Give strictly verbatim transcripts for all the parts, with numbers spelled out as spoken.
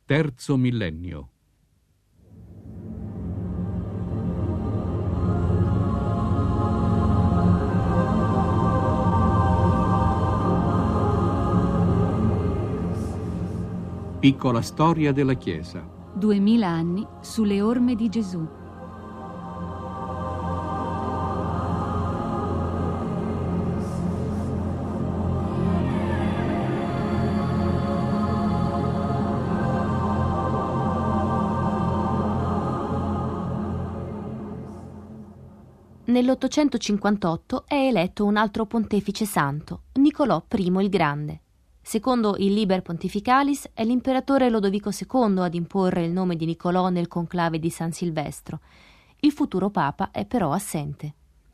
Terzo millennio. Piccola storia della Chiesa. Duemila anni sulle orme di Gesù. Nell'ottocentocinquantotto è eletto un altro pontefice santo, Nicolò primo il Grande. Secondo il Liber Pontificalis è l'imperatore Lodovico secondo ad imporre il nome di Nicolò nel conclave di San Silvestro. Il futuro papa è però assente.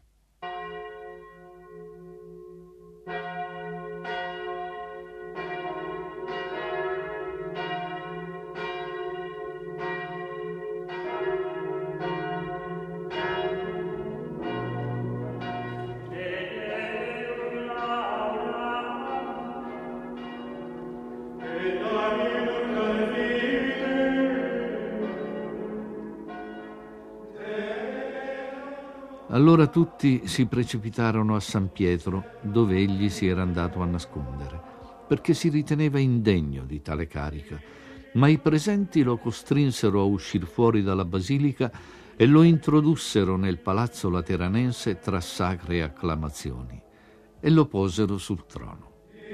Allora tutti si precipitarono a San Pietro, dove egli si era andato a nascondere, perché si riteneva indegno di tale carica. Ma i presenti lo costrinsero a uscir fuori dalla basilica e lo introdussero nel palazzo lateranense tra sacre acclamazioni e lo posero sul trono.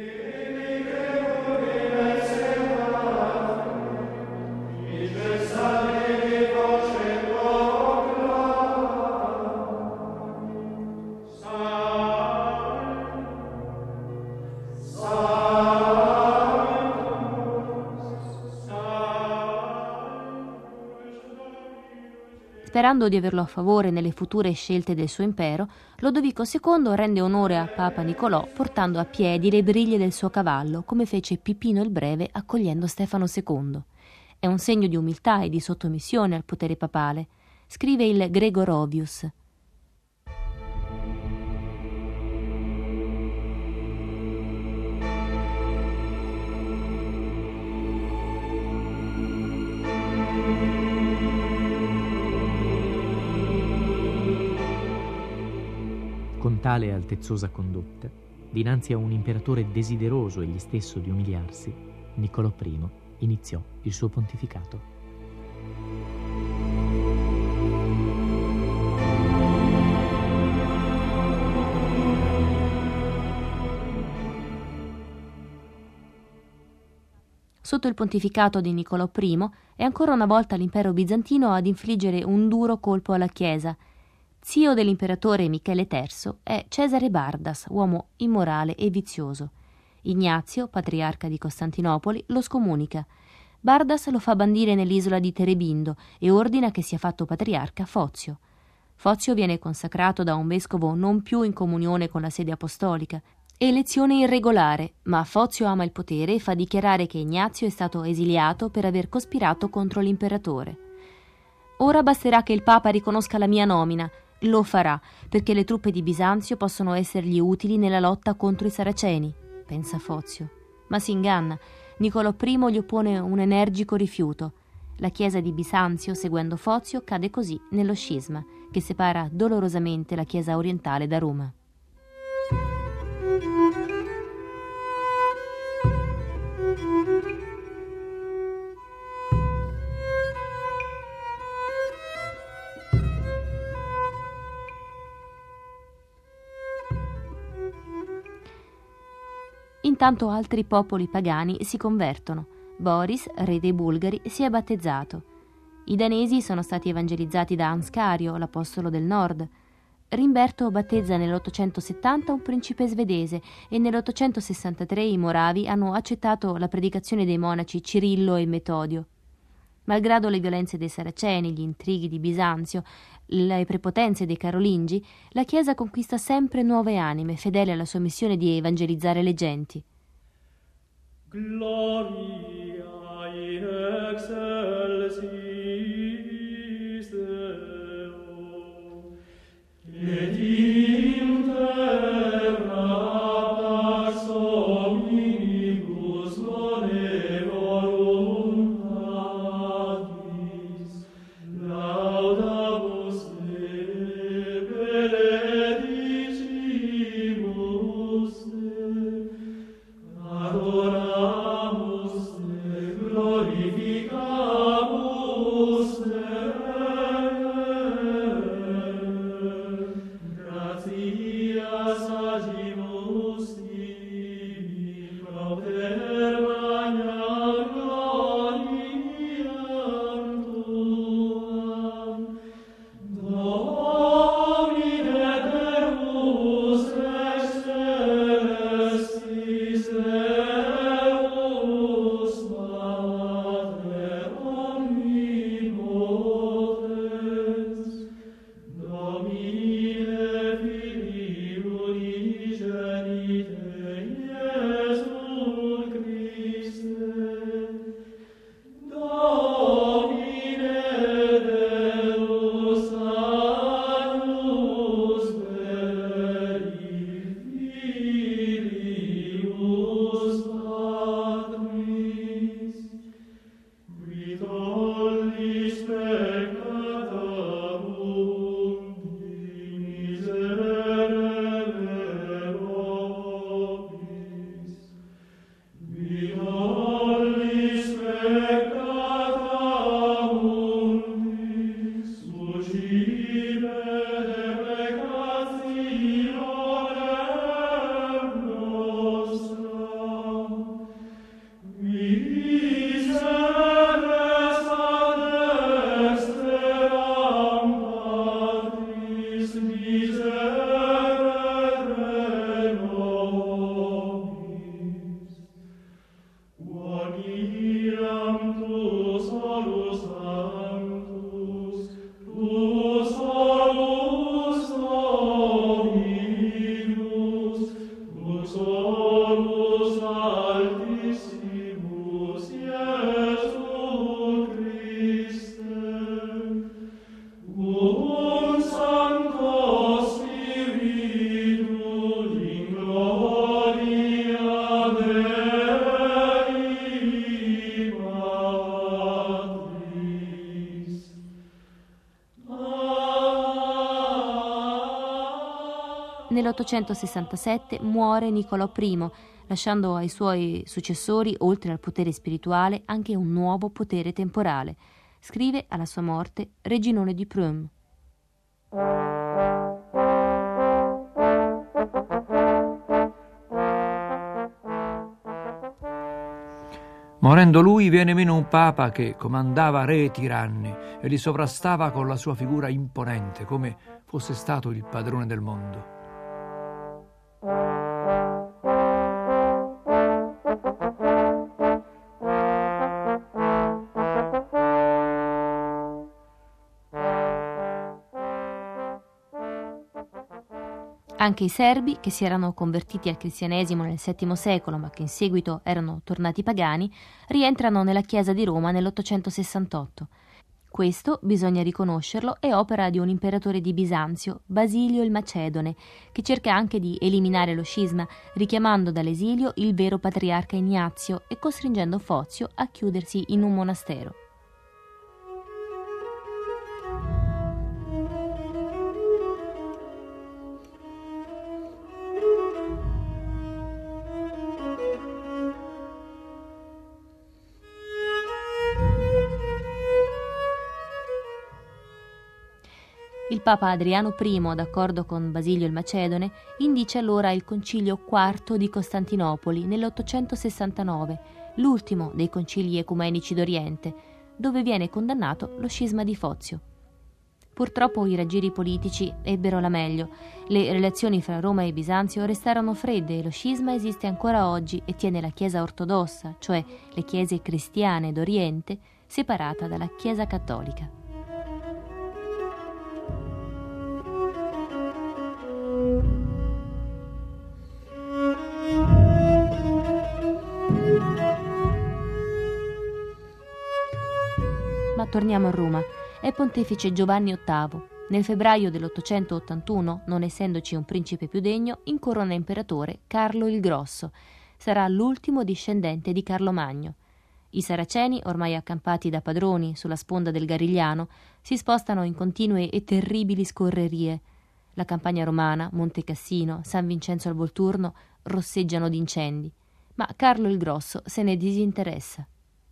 Sperando di averlo a favore nelle future scelte del suo impero, Lodovico secondo rende onore a Papa Nicolò portando a piedi le briglie del suo cavallo, come fece Pipino il Breve accogliendo Stefano secondo. È un segno di umiltà e di sottomissione al potere papale. Scrive il Gregorovius. Con tale altezzosa condotta, dinanzi a un imperatore desideroso egli stesso di umiliarsi, Niccolò primo iniziò il suo pontificato. Sotto il pontificato di Niccolò primo è ancora una volta l'impero bizantino ad infliggere un duro colpo alla Chiesa. Zio dell'imperatore Michele terzo è Cesare Bardas, uomo immorale e vizioso. Ignazio, patriarca di Costantinopoli, lo scomunica. Bardas lo fa bandire nell'isola di Terebindo e ordina che sia fatto patriarca Fozio. Fozio viene consacrato da un vescovo non più in comunione con la sede apostolica. Elezione irregolare, ma Fozio ama il potere e fa dichiarare che Ignazio è stato esiliato per aver cospirato contro l'imperatore. Ora basterà che il Papa riconosca la mia nomina. Lo farà, perché le truppe di Bisanzio possono essergli utili nella lotta contro i Saraceni, pensa Fozio. Ma si inganna. Niccolò primo gli oppone un energico rifiuto. La chiesa di Bisanzio, seguendo Fozio, cade così nello scisma, che separa dolorosamente la chiesa orientale da Roma. Intanto altri popoli pagani si convertono. Boris, re dei Bulgari, si è battezzato. I danesi sono stati evangelizzati da Anscario, l'apostolo del nord. Rimberto battezza nell'ottocentosettanta un principe svedese e nell'ottocentosessantatré i Moravi hanno accettato la predicazione dei monaci Cirillo e Metodio. Malgrado le violenze dei Saraceni, gli intrighi di Bisanzio, le prepotenze dei Carolingi, la Chiesa conquista sempre nuove anime, fedele alla sua missione di evangelizzare le genti. Gloria in excelsis Deo, et in terra pax omnibus bone voluntas. Nell'ottocentosessantasette muore Niccolò I, lasciando ai suoi successori, oltre al potere spirituale, anche un nuovo potere temporale. Scrive alla sua morte Reginone di Prüm. Morendo lui, viene meno un papa che comandava re e tiranni e li sovrastava con la sua figura imponente, come fosse stato il padrone del mondo. Anche i serbi, che si erano convertiti al cristianesimo nel settimo secolo, ma che in seguito erano tornati pagani, rientrano nella Chiesa di Roma nell'ottocentosessantotto. Questo, bisogna riconoscerlo, è opera di un imperatore di Bisanzio, Basilio il Macedone, che cerca anche di eliminare lo scisma, richiamando dall'esilio il vero patriarca Ignazio e costringendo Fozio a chiudersi in un monastero. Il Papa Adriano I, d'accordo con Basilio il Macedone, indice allora il Concilio quarto di Costantinopoli nell'ottocentosessantanove, l'ultimo dei concili ecumenici d'Oriente, dove viene condannato lo scisma di Fozio. Purtroppo i raggiri politici ebbero la meglio. Le relazioni fra Roma e Bisanzio restarono fredde e lo scisma esiste ancora oggi e tiene la Chiesa ortodossa, cioè le chiese cristiane d'Oriente, separata dalla Chiesa cattolica. Ma torniamo a Roma. È pontefice Giovanni ottavo. Nel febbraio dell'ottocentottantuno, non essendoci un principe più degno, incorona imperatore Carlo il Grosso. Sarà l'ultimo discendente di Carlo Magno. I saraceni, ormai accampati da padroni sulla sponda del Garigliano, si spostano in continue e terribili scorrerie. La campagna romana, Monte Cassino, San Vincenzo al Volturno rosseggiano d'incendi. Ma Carlo il Grosso se ne disinteressa.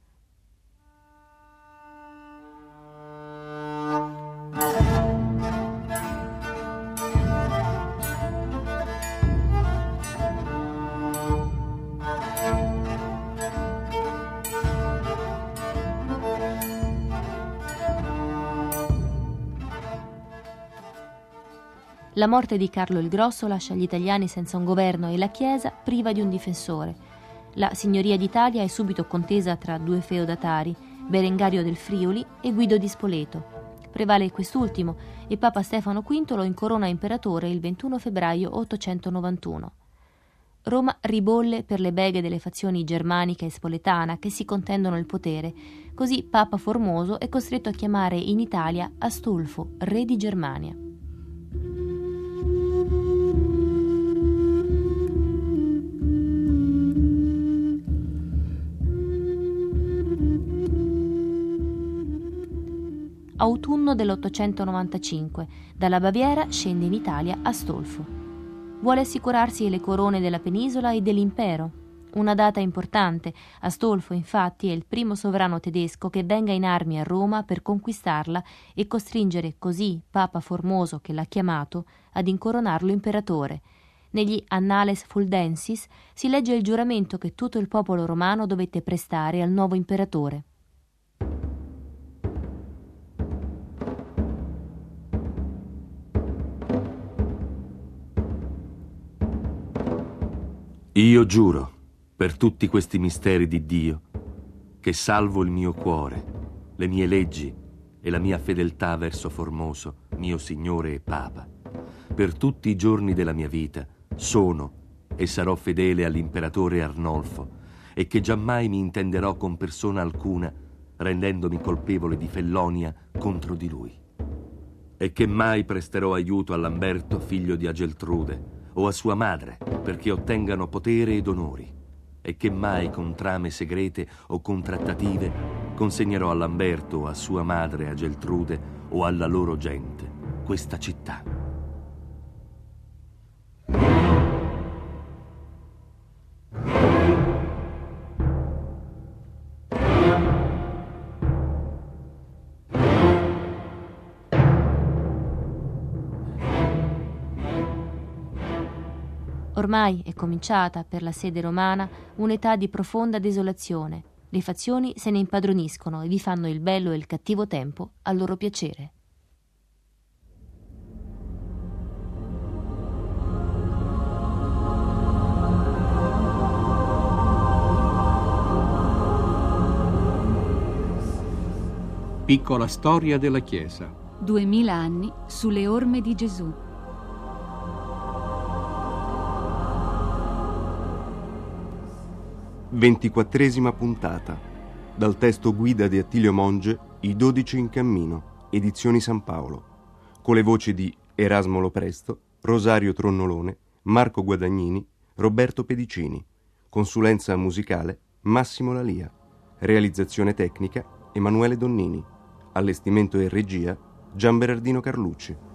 La morte di Carlo il Grosso lascia gli italiani senza un governo e la Chiesa priva di un difensore. La signoria d'Italia è subito contesa tra due feudatari, Berengario del Friuli e Guido di Spoleto. Prevale quest'ultimo e Papa Stefano V lo incorona imperatore il ventuno febbraio ottocentonovantuno. Roma ribolle per le beghe delle fazioni germanica e spoletana che si contendono il potere, così Papa Formoso è costretto a chiamare in Italia Astolfo, re di Germania. Autunno dell'ottocentonovantacinque. Dalla Baviera scende in Italia Astolfo. Vuole assicurarsi le corone della penisola e dell'impero. Una data importante. Astolfo, infatti, è il primo sovrano tedesco che venga in armi a Roma per conquistarla e costringere così Papa Formoso, che l'ha chiamato, ad incoronarlo imperatore. Negli Annales Fuldensis si legge il giuramento che tutto il popolo romano dovette prestare al nuovo imperatore. Io giuro, per tutti questi misteri di Dio, che salvo il mio cuore, le mie leggi e la mia fedeltà verso Formoso, mio Signore e Papa, per tutti i giorni della mia vita, sono e sarò fedele all'imperatore Arnolfo, e che giammai mi intenderò con persona alcuna, rendendomi colpevole di fellonia contro di lui. E che mai presterò aiuto a Lamberto, figlio di Ageltrude, o a sua madre, perché ottengano potere ed onori, e che mai con trame segrete o con trattative consegnerò a Lamberto o a sua madre Ageltrude o alla loro gente questa città. Ormai è cominciata, per la sede romana, un'età di profonda desolazione. Le fazioni se ne impadroniscono e vi fanno il bello e il cattivo tempo a loro piacere. Piccola storia della Chiesa. Duemila anni sulle orme di Gesù. Ventiquattresima puntata. Dal testo guida di Attilio Monge, I dodici in cammino, edizioni San Paolo, con le voci di Erasmo Lopresto, Rosario Tronnolone, Marco Guadagnini, Roberto Pedicini. Consulenza musicale Massimo Lalia. Realizzazione tecnica Emanuele Donnini. Allestimento e regia Gian Berardino Carlucci.